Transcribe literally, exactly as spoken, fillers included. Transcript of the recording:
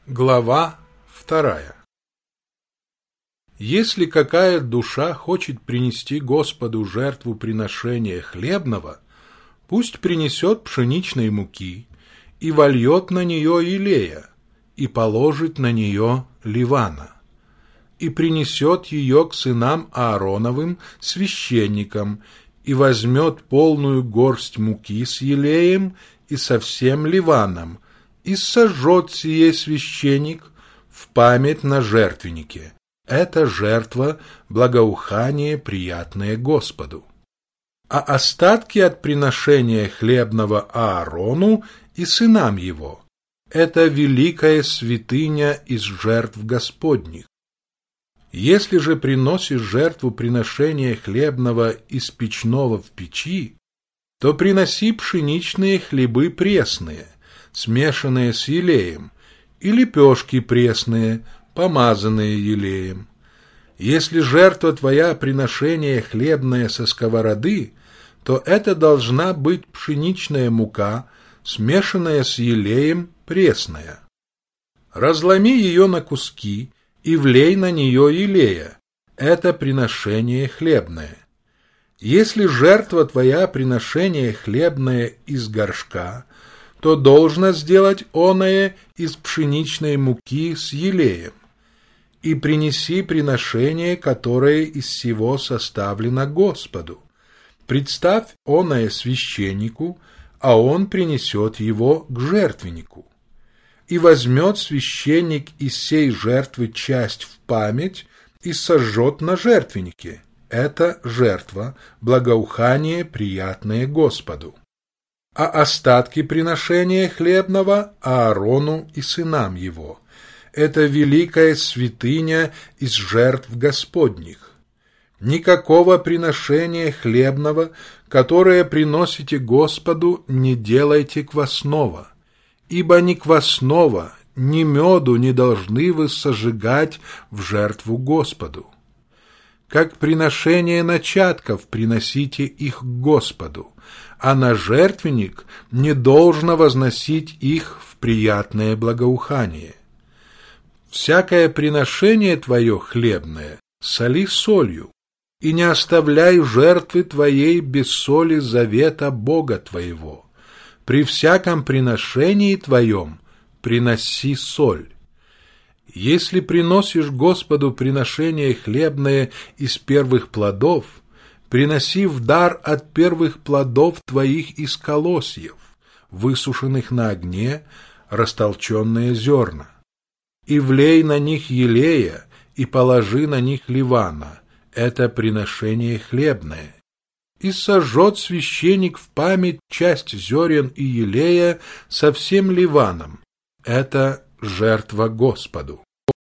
Глава вторая. Если какая душа хочет принести Господу жертву приношения хлебного, пусть принесет пшеничной муки и вольет на нее елея, и положит на нее ливана, и принесет ее к сынам Аароновым, священникам, и возьмет полную горсть муки с елеем и со всем ливаном, и сожжет сие священник в память на жертвеннике. Это жертва, благоухание, приятное Господу. А остатки от приношения хлебного Аарону и сынам его – это великая святыня из жертв Господних. Если же приносишь жертву приношения хлебного из печного в печи, то приноси пшеничные хлебы пресные, смешанные с елеем, и лепешки пресные, помазанные елеем. Если жертва твоя приношение хлебное со сковороды, то это должна быть пшеничная мука, смешанная с елеем, пресная. Разломи ее на куски и влей на нее елея. Это приношение хлебное. Если жертва твоя приношение хлебное из горшка, то должно сделать оное из пшеничной муки с елеем, и принеси приношение, которое из сего составлено Господу. Представь оное священнику, а он принесет его к жертвеннику. И возьмет священник из сей жертвы часть в память и сожжет на жертвеннике. Это жертва, благоухание, приятное Господу. А остатки приношения хлебного Аарону и сынам его – это великая святыня из жертв Господних. Никакого приношения хлебного, которое приносите Господу, не делайте квасного, ибо ни квасного, ни меду не должны вы сожигать в жертву Господу. Как приношение начатков приносите их к Господу, а на жертвенник не должно возносить их в приятное благоухание. Всякое приношение твое хлебное соли солью, и не оставляй жертвы твоей без соли завета Бога твоего. При всяком приношении твоем приноси соль. Если приносишь Господу приношение хлебное из первых плодов, приноси в дар от первых плодов твоих из колосьев, высушенных на огне, растолченные зерна. И влей на них елея, и положи на них ливана, это приношение хлебное. И сожжет священник в память часть зерен и елея со всем ливаном, это жертва Господу.